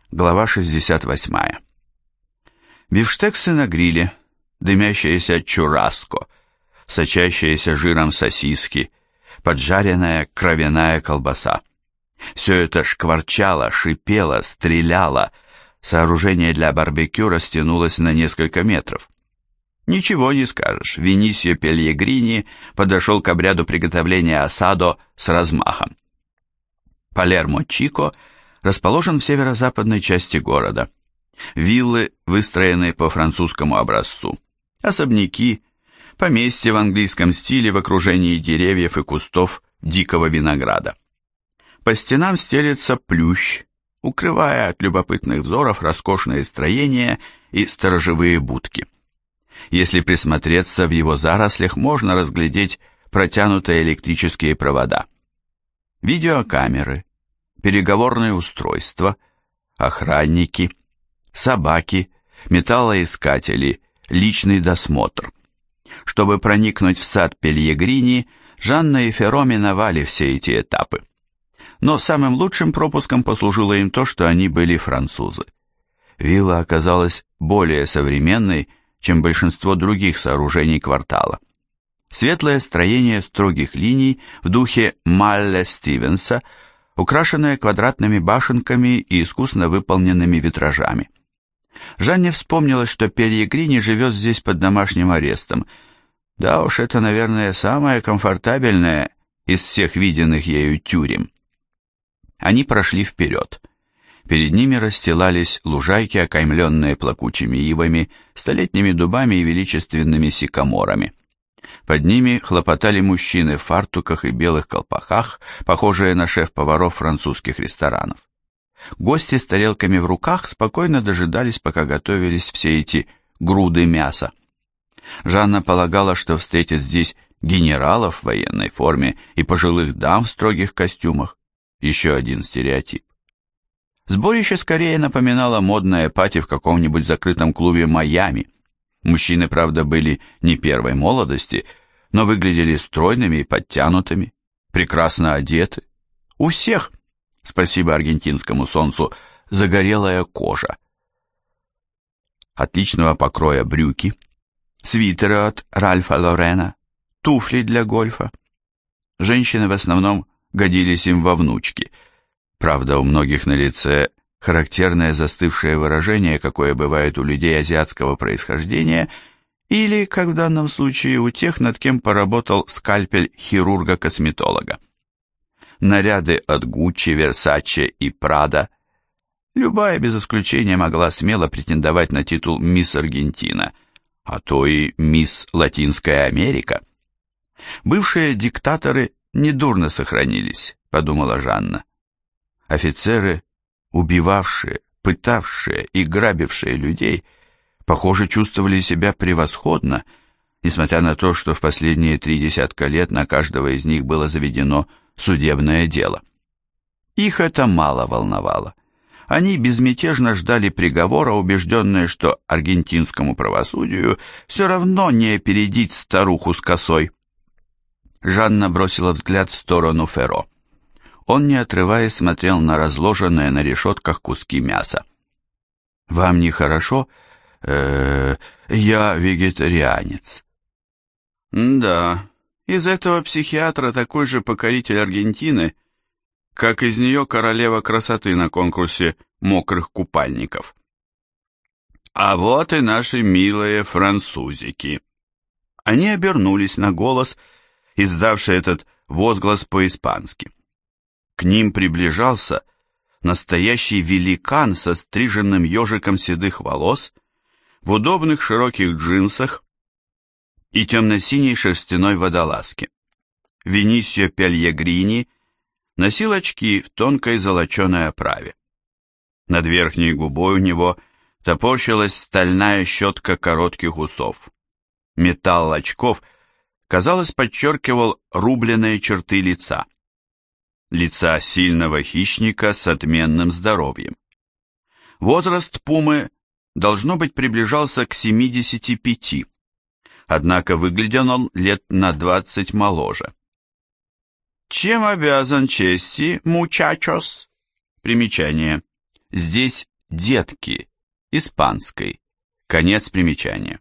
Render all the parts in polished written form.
Глава 68. Бифштексы на гриле, дымящееся чурраско, сочащиеся жиром сосиски, поджаренная кровяная колбаса. Все это шкварчало, шипело, стреляло. Сооружение для барбекю растянулось на несколько метров. Ничего не скажешь, Винисио Пельегрини подошел к обряду приготовления асадо с размахом. Палермо-Чико расположен в северо-западной части города. Виллы, выстроенные по французскому образцу. Особняки, поместья в английском стиле в окружении деревьев и кустов дикого винограда. По стенам стелется плющ, укрывая от любопытных взоров роскошные строения и сторожевые будки. Если присмотреться, в его зарослях можно разглядеть протянутые электрические провода. Видеокамеры, переговорные устройства, охранники, собаки, металлоискатели, личный досмотр. Чтобы проникнуть в сад Пельегрини, Жанна и Ферро миновали все эти этапы. Но самым лучшим пропуском послужило им то, что они были французы. Вилла оказалась более современной, чем большинство других сооружений квартала. Светлое строение строгих линий в духе Малле Стивенса, украшенное квадратными башенками и искусно выполненными витражами. Жанне вспомнилось, что Пельегрини живет здесь под домашним арестом. Да уж, это, наверное, самое комфортабельное из всех виденных ею тюрем. Они прошли вперед. Перед ними расстилались лужайки, окаймленные плакучими ивами, столетними дубами и величественными сикаморами. Под ними хлопотали мужчины в фартуках и белых колпаках, похожие на шеф-поваров французских ресторанов. Гости с тарелками в руках спокойно дожидались, пока готовились все эти груды мяса. Жанна полагала, что встретит здесь генералов в военной форме и пожилых дам в строгих костюмах. Еще один стереотип. Сборище скорее напоминало модное пати в каком-нибудь закрытом клубе Майами. Мужчины, правда, были не первой молодости, но выглядели стройными и подтянутыми, прекрасно одеты. У всех, спасибо аргентинскому солнцу, загорелая кожа. Отличного покроя брюки, свитеры от Ральфа Лорена, туфли для гольфа. Женщины в основном годились им во внучки. Правда, у многих на лице характерное застывшее выражение, какое бывает у людей азиатского происхождения, или, как в данном случае, у тех, над кем поработал скальпель хирурга-косметолога. Наряды от Гуччи, Версаче и Прада. Любая, без исключения, могла смело претендовать на титул «Мисс Аргентина», а то и «Мисс Латинская Америка». Бывшие диктаторы недурно сохранились, подумала Жанна. Офицеры, убивавшие, пытавшие и грабившие людей, похоже, чувствовали себя превосходно, несмотря на то, что в последние 3 десятка лет на каждого из них было заведено судебное дело. Их это мало волновало. Они безмятежно ждали приговора, убежденные, что аргентинскому правосудию все равно не опередить старуху с косой. Жанна бросила взгляд в сторону Ферро. Он, не отрываясь, смотрел на разложенные на решетках куски мяса. «Вам нехорошо? Я вегетарианец». «Да, из этого психиатра такой же покоритель Аргентины, как из нее королева красоты на конкурсе мокрых купальников. А вот и наши милые французики». Они обернулись на голос, издавший этот возглас по-испански. К ним приближался настоящий великан со стриженным ежиком седых волос, в удобных широких джинсах и темно-синей шерстяной водолазке. Винисио Пельегрини носил очки в тонкой золоченой оправе. Над верхней губой у него топорщилась стальная щетка коротких усов. Металл очков, казалось, подчеркивал рубленые черты лица. Лица сильного хищника с отменным здоровьем. Возраст пумы, должно быть, приближался к 75, однако выглядел он лет на 20 моложе. «Чем обязан чести, мучачос?» Примечание. Здесь детки, испанской. Конец примечания.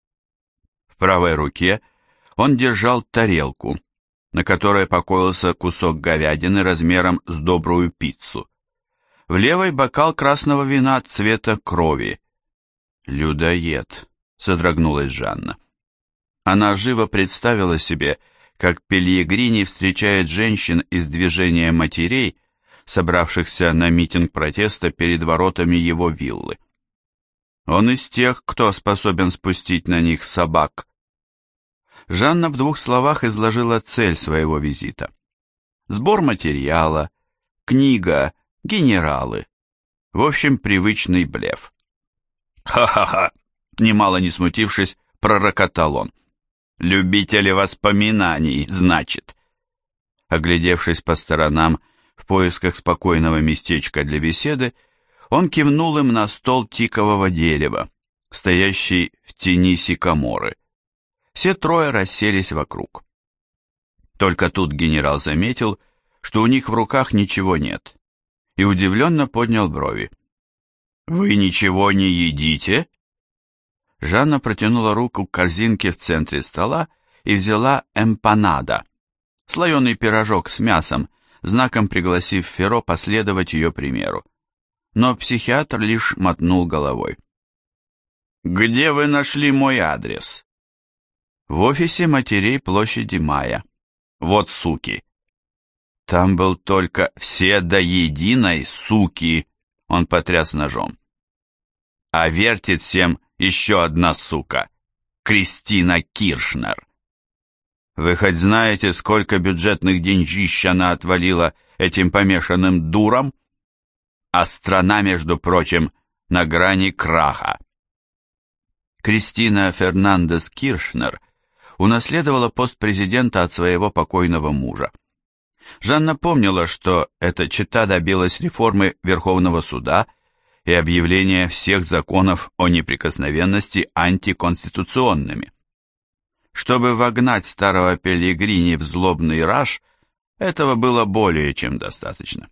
В правой руке он держал тарелку, на которой покоился кусок говядины размером с добрую пиццу. В левой бокал красного вина цвета крови. «Людоед», — содрогнулась Жанна. Она живо представила себе, как Пельегрини встречает женщин из движения матерей, собравшихся на митинг протеста перед воротами его виллы. Он из тех, кто способен спустить на них собак. Жанна в 2 словах изложила цель своего визита. Сбор материала, книга, генералы. В общем, привычный блеф. «Ха-ха-ха!» — немало не смутившись, пророкотал он. «Любители воспоминаний, значит». Оглядевшись по сторонам в поисках спокойного местечка для беседы, он кивнул им на стол тикового дерева, стоящий в тени сикаморы. Все трое расселись вокруг. Только тут генерал заметил, что у них в руках ничего нет, и удивленно поднял брови. «Вы ничего не едите?» Жанна протянула руку к корзинке в центре стола и взяла эмпанада, слоеный пирожок с мясом, знаком пригласив Ферро последовать ее примеру. Но психиатр лишь мотнул головой. «Где вы нашли мой адрес?» «В офисе матерей площади Мая. Вот суки». «Там был только все до единой суки», — он потряс ножом. «А вертит всем еще одна сука, Кристина Киршнер. Вы хоть знаете, сколько бюджетных деньжищ она отвалила этим помешанным дурам? А страна, между прочим, на грани краха». Кристина Фернандес Киршнер унаследовала пост президента от своего покойного мужа. Жанна помнила, что эта чета добилась реформы Верховного суда и объявления всех законов о неприкосновенности антиконституционными. Чтобы вогнать старого Пеллегрини в злобный раж, этого было более чем достаточно.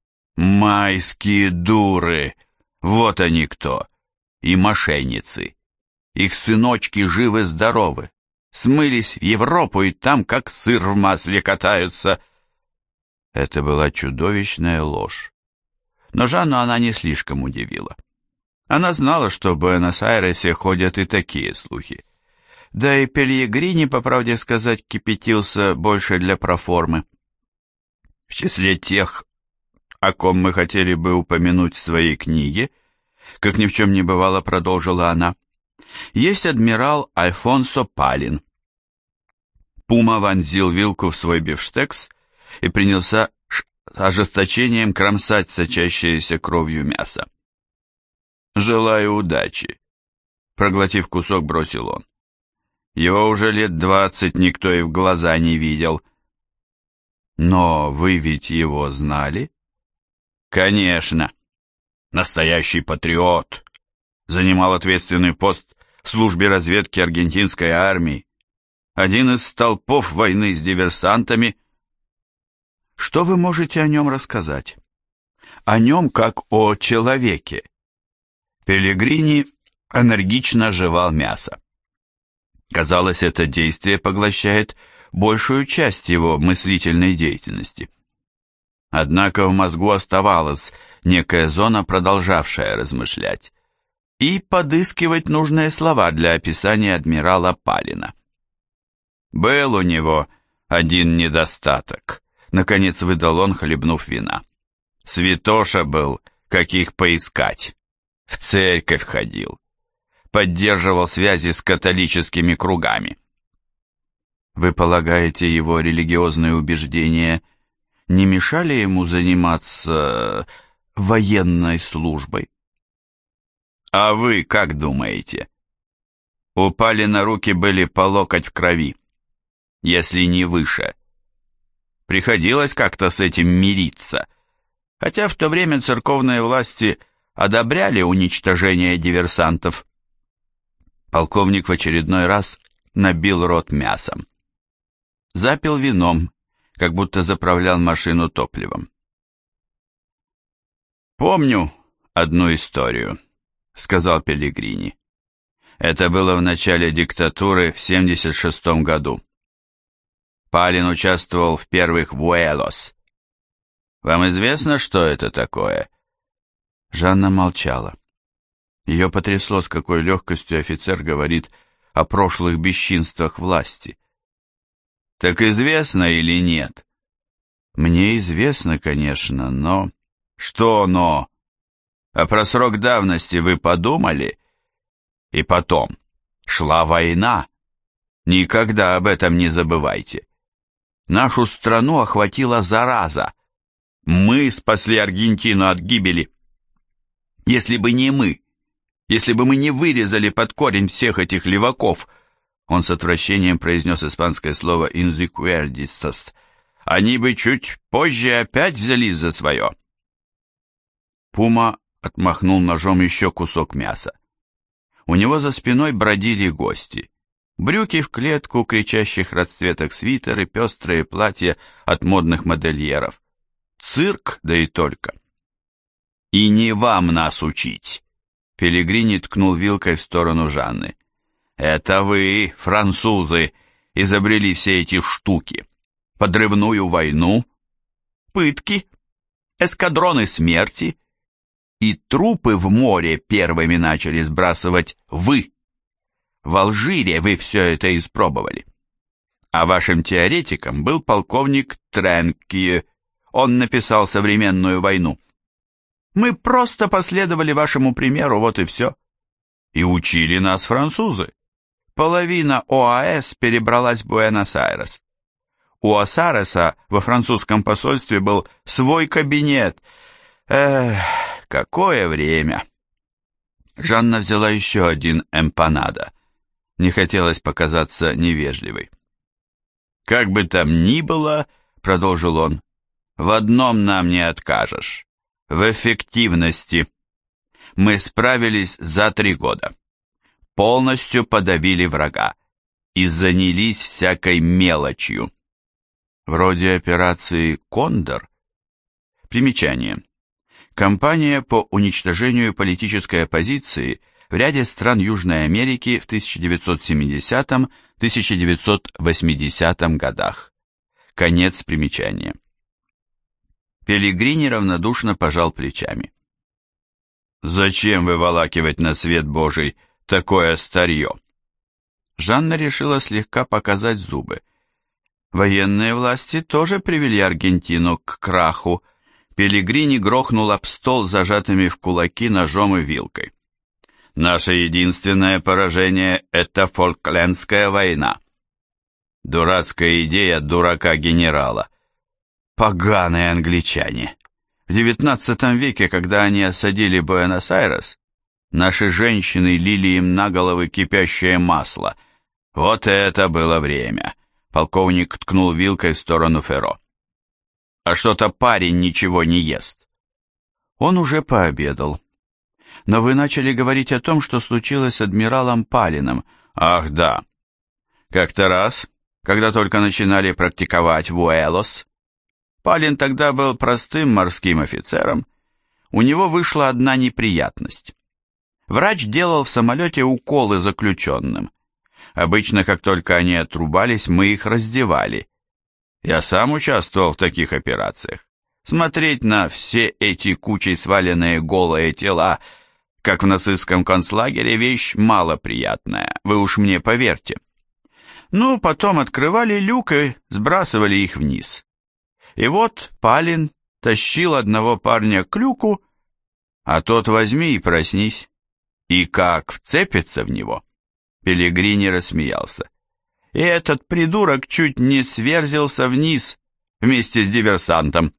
Майские дуры! Вот они кто! И мошенницы! Их сыночки живы-здоровы, смылись в Европу и там, как сыр в масле, катаются. Это была чудовищная ложь. Но Жанну она не слишком удивила. Она знала, что в Буэнос-Айресе ходят и такие слухи. Да и Пельегрини, по правде сказать, кипятился больше для проформы. В числе тех, о ком мы хотели бы упомянуть в своей книге, как ни в чем не бывало, продолжила она, есть адмирал Альфонсо Палин. Пума вонзил вилку в свой бифштекс и принялся с ожесточением кромсать сочащееся кровью мясо. «Желаю удачи», — проглотив кусок, бросил он. «Его уже лет 20 никто и в глаза не видел». «Но вы ведь его знали?» «Конечно. Настоящий патриот. Занимал ответственный пост в службе разведки аргентинской армии. Один из столпов войны с диверсантами». «Что вы можете о нем рассказать?» «О нем как о человеке». Пеллегрини энергично жевал мясо. Казалось, это действие поглощает большую часть его мыслительной деятельности. Однако в мозгу оставалась некая зона, продолжавшая размышлять и подыскивать нужные слова для описания адмирала Палина. «Был у него один недостаток», — наконец выдал он, хлебнув вина. «Святоша был, каких поискать. В церковь ходил. Поддерживал связи с католическими кругами». «Вы полагаете, его религиозные убеждения не мешали ему заниматься военной службой?» «А вы как думаете?» У Палина руки были по локоть в крови, если не выше. Приходилось как-то с этим мириться, хотя в то время церковные власти одобряли уничтожение диверсантов. Полковник в очередной раз набил рот мясом. Запил вином, как будто заправлял машину топливом. «Помню, одну историю», — сказал Пеллегрини. «Это было в начале диктатуры в 76 году. Палин участвовал в первых Вуэлос. Вам известно, что это такое?» Жанна молчала. Ее потрясло, с какой легкостью офицер говорит о прошлых бесчинствах власти. «Так известно или нет?» «Мне известно, конечно, но...» «Что но? А про срок давности вы подумали?» «И потом, шла война. Никогда об этом не забывайте. Нашу страну охватила зараза. Мы спасли Аргентину от гибели. Если бы не мы, если бы мы не вырезали под корень всех этих леваков», он с отвращением произнес испанское слово «инзикуэрдистас», «они бы чуть позже опять взялись за свое». Пума отмахнул ножом еще кусок мяса. У него за спиной бродили гости. Брюки в клетку, кричащих расцветок свитеры, пестрые платья от модных модельеров. Цирк, да и только. «И не вам нас учить!» Пеллегрини ткнул вилкой в сторону Жанны. «Это вы, французы, изобрели все эти штуки. Подрывную войну, пытки, эскадроны смерти. И трупы в море первыми начали сбрасывать вы. В Алжире вы все это испробовали. А вашим теоретиком был полковник Тренкье. Он написал «Современную войну». Мы просто последовали вашему примеру, вот и все. И учили нас французы. Половина ОАС перебралась в Буэнос-Айрес. У Осареса во французском посольстве был свой кабинет. Эх, какое время!» Жанна взяла еще один эмпанадо. Не хотелось показаться невежливой. «Как бы там ни было, — продолжил он, — в одном нам не откажешь. В эффективности. Мы справились за 3 года. Полностью подавили врага и занялись всякой мелочью. Вроде операции «Кондор». Примечание. Кампания по уничтожению политической оппозиции в ряде стран Южной Америки в 1970-1980 годах. Конец примечания. Пеллегрини равнодушно пожал плечами. «Зачем выволакивать на свет Божий такое старье?» Жанна решила слегка показать зубы. Военные власти тоже привели Аргентину к краху. Пеллегрини грохнул об стол зажатыми в кулаки ножом и вилкой. «Наше единственное поражение – это Фолклендская война. Дурацкая идея дурака-генерала. Поганые англичане. В XIX веке, когда они осадили Буэнос-Айрес, наши женщины лили им на головы кипящее масло. Вот это было время!» Полковник ткнул вилкой в сторону Ферро. «А что-то парень ничего не ест». «Он уже пообедал. Но вы начали говорить о том, что случилось с адмиралом Палиным». «Ах, да. Как-то раз, когда только начинали практиковать Вуэлос, Палин тогда был простым морским офицером, у него вышла одна неприятность. Врач делал в самолете уколы заключенным. Обычно, как только они отрубались, мы их раздевали. Я сам участвовал в таких операциях. Смотреть на все эти кучей сваленные голые тела, как в нацистском концлагере, вещь малоприятная, вы уж мне поверьте. Ну, потом открывали люк и сбрасывали их вниз. И вот Палин тащил одного парня к люку, а тот возьми и проснись. И как вцепится в него. Пеллегрини рассмеялся. И этот придурок чуть не сверзился вниз вместе с диверсантом.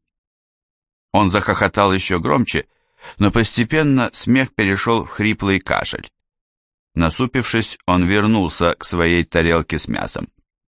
Он захохотал еще громче, но постепенно смех перешел в хриплый кашель. Насупившись, он вернулся к своей тарелке с мясом.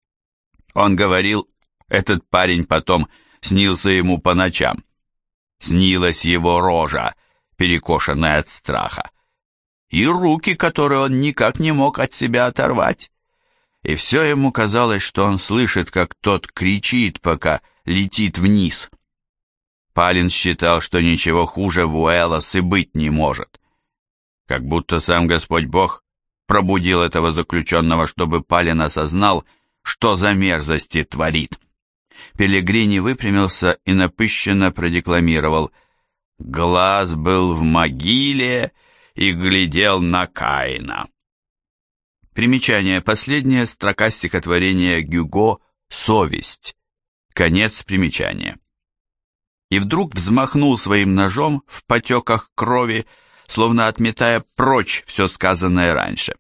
Он говорил, этот парень потом снился ему по ночам. Снилась его рожа, перекошенная от страха, и руки, которые он никак не мог от себя оторвать. И все ему казалось, что он слышит, как тот кричит, пока летит вниз. Палин считал, что ничего хуже Вуэлос и быть не может. Как будто сам Господь Бог пробудил этого заключенного, чтобы Палин осознал, что за мерзости творит. Пеллегрини выпрямился и напыщенно продекламировал: «Глаз был в могиле и глядел на Каина». Примечание. Последняя строка стихотворения Гюго «Совесть». Конец примечания. И вдруг взмахнул своим ножом в потеках крови, словно отметая прочь все сказанное раньше.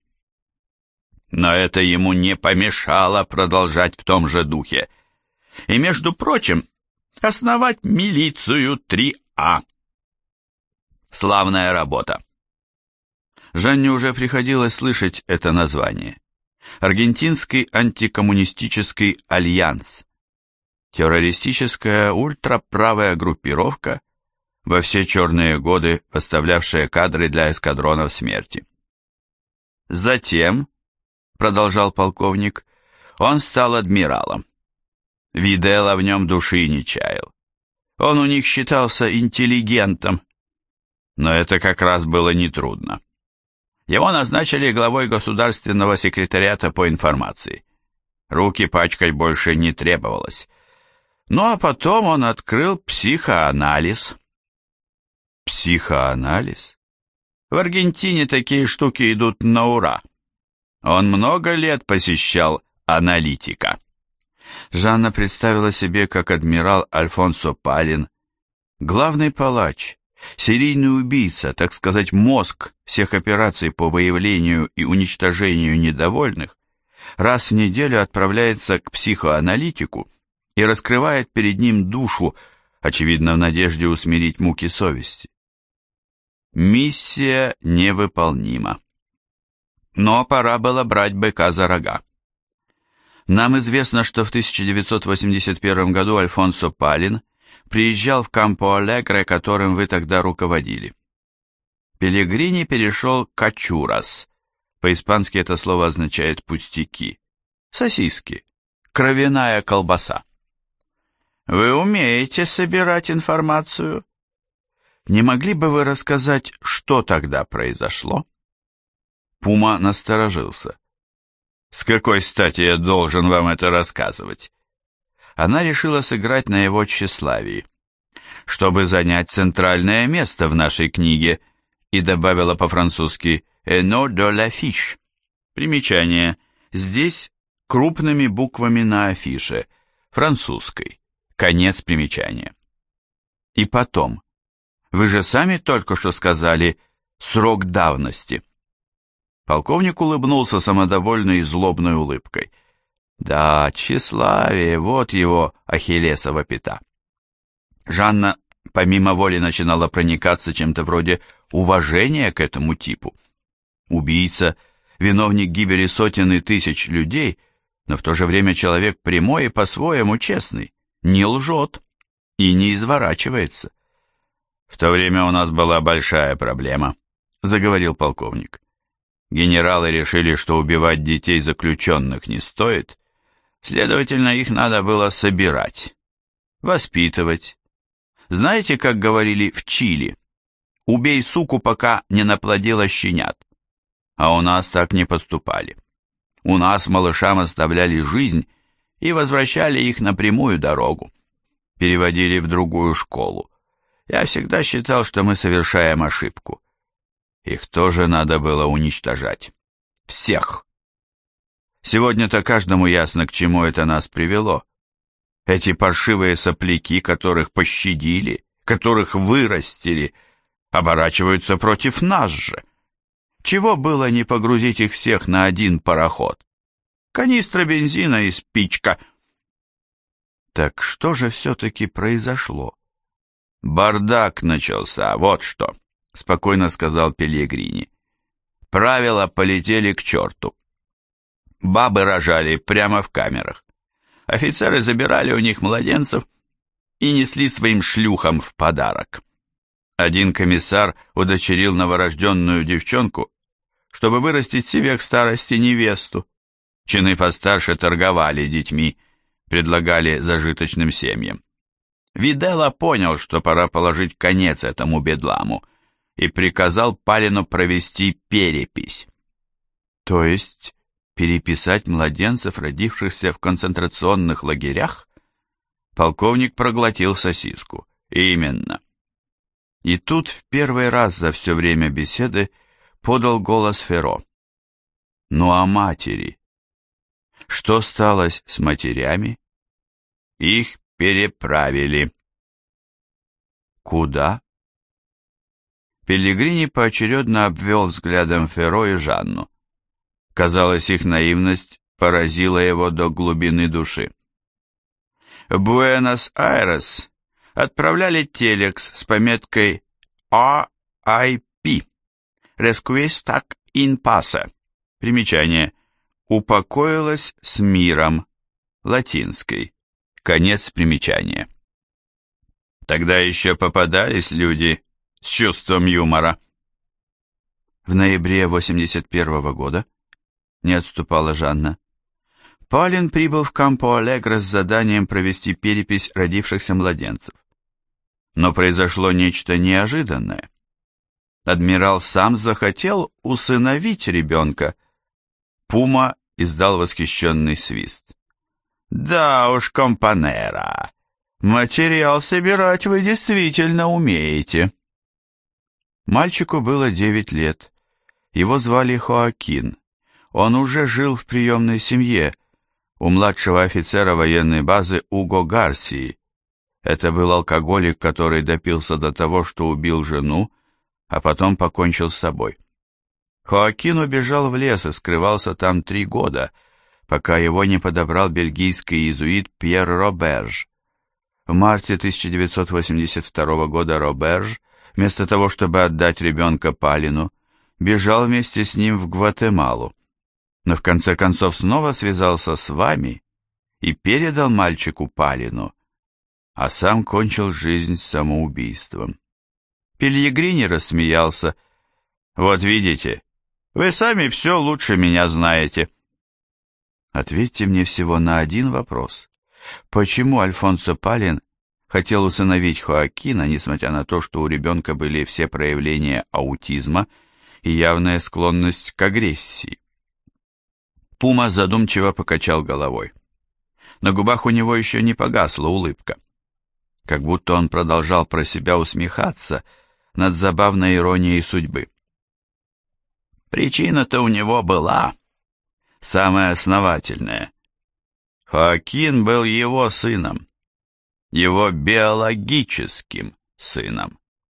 Но это ему не помешало продолжать в том же духе. И, между прочим, основать милицию 3А. Славная работа. Жанне уже приходилось слышать это название. Аргентинский антикоммунистический альянс. Террористическая ультраправая группировка, во все черные годы поставлявшая кадры для эскадронов смерти. Затем, продолжал полковник, он стал адмиралом. Виделла в нем души не чаял. Он у них считался интеллигентом, но это как раз было нетрудно. Его назначили главой государственного секретариата по информации. Руки пачкать больше не требовалось. Ну а потом он открыл психоанализ. Психоанализ? В Аргентине такие штуки идут на ура. Он много лет посещал аналитика. Жанна представила себе, как адмирал Альфонсо Палин, главный палач, серийный убийца, так сказать, мозг всех операций по выявлению и уничтожению недовольных, раз в неделю отправляется к психоаналитику и раскрывает перед ним душу, очевидно, в надежде усмирить муки совести. Миссия невыполнима. Но пора было брать быка за рога. Нам известно, что в 1981 году Альфонсо Палин приезжал в Кампо-Алегре, которым вы тогда руководили. Пеллегрини перешел к ачурас. По-испански это слово означает пустяки. Сосиски. Кровяная колбаса. Вы умеете собирать информацию? Не могли бы вы рассказать, что тогда произошло? Пума насторожился. С какой стати я должен вам это рассказывать? Она решила сыграть на его тщеславии, чтобы занять центральное место в нашей книге, и добавила по-французски «Эно de l'affiche». Примечание. Здесь крупными буквами на афише, французской. Конец примечания. И потом, вы же сами только что сказали «срок давности». Полковник улыбнулся самодовольной и злобной улыбкой. Да, тщеславие, вот его ахиллесова пята. Жанна помимо воли начинала проникаться чем-то вроде уважения к этому типу. Убийца, виновник гибели сотен и тысяч людей, но в то же время человек прямой и по-своему честный, не лжет и не изворачивается. В то время у нас была большая проблема, заговорил полковник. Генералы решили, что убивать детей заключенных не стоит, следовательно, их надо было собирать, воспитывать. Знаете, как говорили в Чили? Убей суку, пока не наплодила щенят. А у нас так не поступали. У нас малышам оставляли жизнь и возвращали их на прямую дорогу. Переводили в другую школу. Я всегда считал, что мы совершаем ошибку. Их тоже надо было уничтожать. Всех. Сегодня-то каждому ясно, к чему это нас привело. Эти паршивые сопляки, которых пощадили, которых вырастили, оборачиваются против нас же. Чего было не погрузить их всех на один пароход? Канистра бензина и спичка. Так что же все-таки произошло? Бардак начался, вот что. — спокойно сказал Пеллегрини. Правила полетели к черту. Бабы рожали прямо в камерах. Офицеры забирали у них младенцев и несли своим шлюхам в подарок. Один комиссар удочерил новорожденную девчонку, чтобы вырастить себе к старости невесту. Чины постарше торговали детьми, предлагали зажиточным семьям. Видела понял, что пора положить конец этому бедламу, и приказал Палину провести перепись. То есть переписать младенцев, родившихся в концентрационных лагерях? Полковник проглотил сосиску. Именно. И тут в первый раз за все время беседы подал голос Ферро. Ну а матери? Что сталось с матерями? Их переправили. Куда? Пеллегрини поочередно обвел взглядом Ферро и Жанну. Казалось, их наивность поразила его до глубины души. В Буэнос-Айрес отправляли телекс с пометкой RIP Requiescat in pace. Примечание. Упокоилась с миром. Латинской. Конец примечания. Тогда еще попадались люди с чувством юмора. В ноябре 81 года, не отступала Жанна, Палин прибыл в Кампо-Алегре с заданием провести перепись родившихся младенцев. Но произошло нечто неожиданное. Адмирал сам захотел усыновить ребенка. Пума издал восхищенный свист. «Да уж, компанера, материал собирать вы действительно умеете». Мальчику было 9 лет. Его звали Хоакин. Он уже жил в приемной семье у младшего офицера военной базы Уго Гарсии. Это был алкоголик, который допился до того, что убил жену, а потом покончил с собой. Хоакин убежал в лес и скрывался там 3 года, пока его не подобрал бельгийский иезуит Пьер Роберж. В марте 1982 года Роберж, вместо того, чтобы отдать ребенка Палину, бежал вместе с ним в Гватемалу, но в конце концов снова связался с вами и передал мальчику Палину, а сам кончил жизнь самоубийством. Пеллегрини рассмеялся. «Вот видите, вы сами все лучше меня знаете». Ответьте мне всего на один вопрос. Почему Альфонсо Палин хотел усыновить Хоакина, несмотря на то, что у ребенка были все проявления аутизма и явная склонность к агрессии? Пума задумчиво покачал головой. На губах у него еще не погасла улыбка. Как будто он продолжал про себя усмехаться над забавной иронией судьбы. Причина-то у него была самая основательная. Хоакин был его сыном, его биологическим сыном.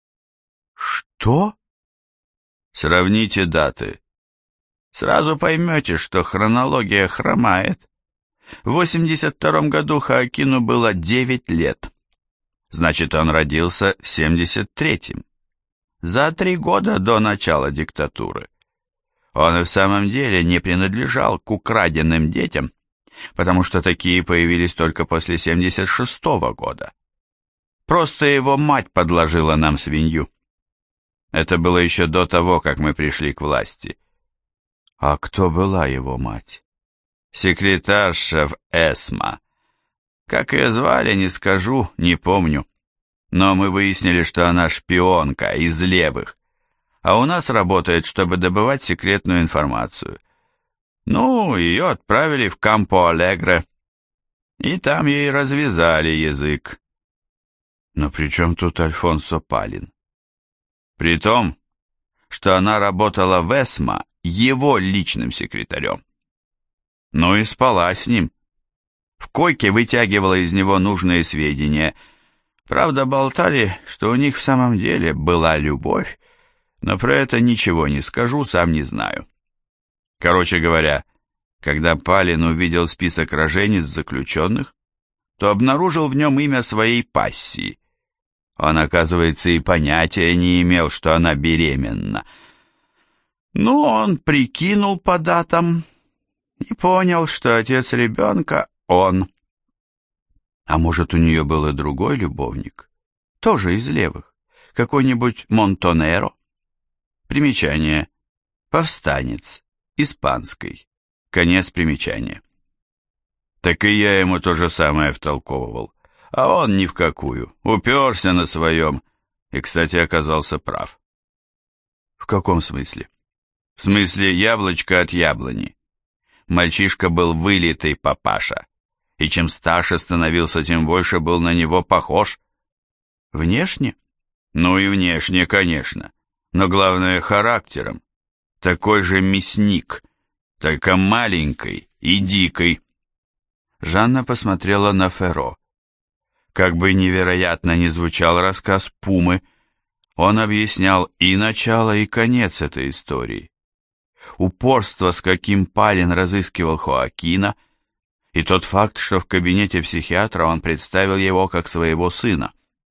Что? Сравните даты. Сразу поймете, что хронология хромает. В 82 году Хоакину было 9 лет. Значит, он родился в 73-м. За 3 года до начала диктатуры. Он и в самом деле не принадлежал к украденным детям, потому что такие появились только после 76-го года. Просто его мать подложила нам свинью. Это было еще до того, как мы пришли к власти. А кто была его мать? Секретарша в ЭСМА. Как ее звали, не скажу, не помню. Но мы выяснили, что она шпионка из левых, а у нас работает, чтобы добывать секретную информацию. Ну, ее отправили в Кампо-Алегре, и там ей развязали язык. Но при чем тут Альфонсо Палин? При том, что она работала в ЭСМА его личным секретарем. Ну и спала с ним. В койке вытягивала из него нужные сведения. Правда, болтали, что у них в самом деле была любовь, но про это ничего не скажу, сам не знаю. Короче говоря, когда Палин увидел список роженец заключенных, то обнаружил в нем имя своей пассии. Он, оказывается, и понятия не имел, что она беременна. Ну, он прикинул по датам и понял, что отец ребенка он. А может, у нее был и другой любовник, тоже из левых, какой-нибудь Монтонеро? Примечание. Повстанец. Испанской. Конец примечания. Так и я ему то же самое втолковывал. А он ни в какую, уперся на своем и, кстати, оказался прав. В каком смысле? В смысле яблочко от яблони. Мальчишка был вылитый папаша, и чем старше становился, тем больше был на него похож. Внешне? Ну и внешне, конечно, но главное характером. Такой же мясник, только маленький и дикий. Жанна посмотрела на Ферро. Как бы невероятно ни звучал рассказ Пумы, он объяснял и начало, и конец этой истории. Упорство, с каким Палин разыскивал Хоакина, и тот факт, что в кабинете психиатра он представил его как своего сына.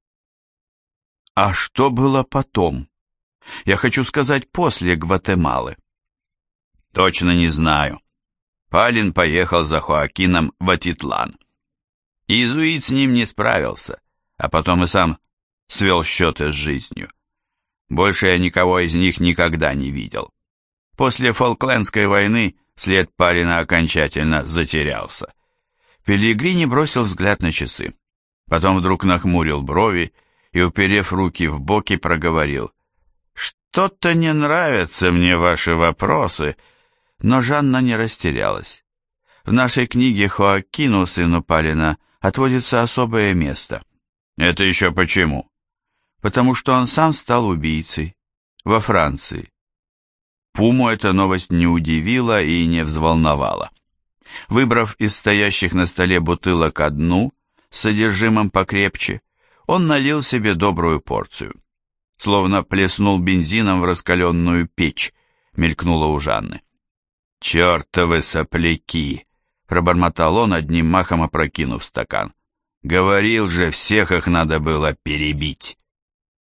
А что было потом? Я хочу сказать, после Гватемалы. Точно не знаю. Палин поехал за Хоакином в Атитлан. Иезуит с ним не справился, а потом и сам свел счеты с жизнью. Больше я никого из них никогда не видел. После Фолклендской войны след Палина окончательно затерялся. Пеллегрини бросил взгляд на часы. Потом вдруг нахмурил брови и, уперев руки в боки, проговорил: «Что-то не нравятся мне ваши вопросы», но Жанна не растерялась. В нашей книге Хоакину, сыну Палина, отводится особое место. Это еще почему? Потому что он сам стал убийцей во Франции. Пуму эта новость не удивила и не взволновала. Выбрав из стоящих на столе бутылок одну, с содержимым покрепче, он налил себе добрую порцию. Словно плеснул бензином в раскаленную печь, мелькнуло у Жанны. «Чертовы сопляки!» — пробормотал он, одним махом опрокинув стакан. «Говорил же, всех их надо было перебить!»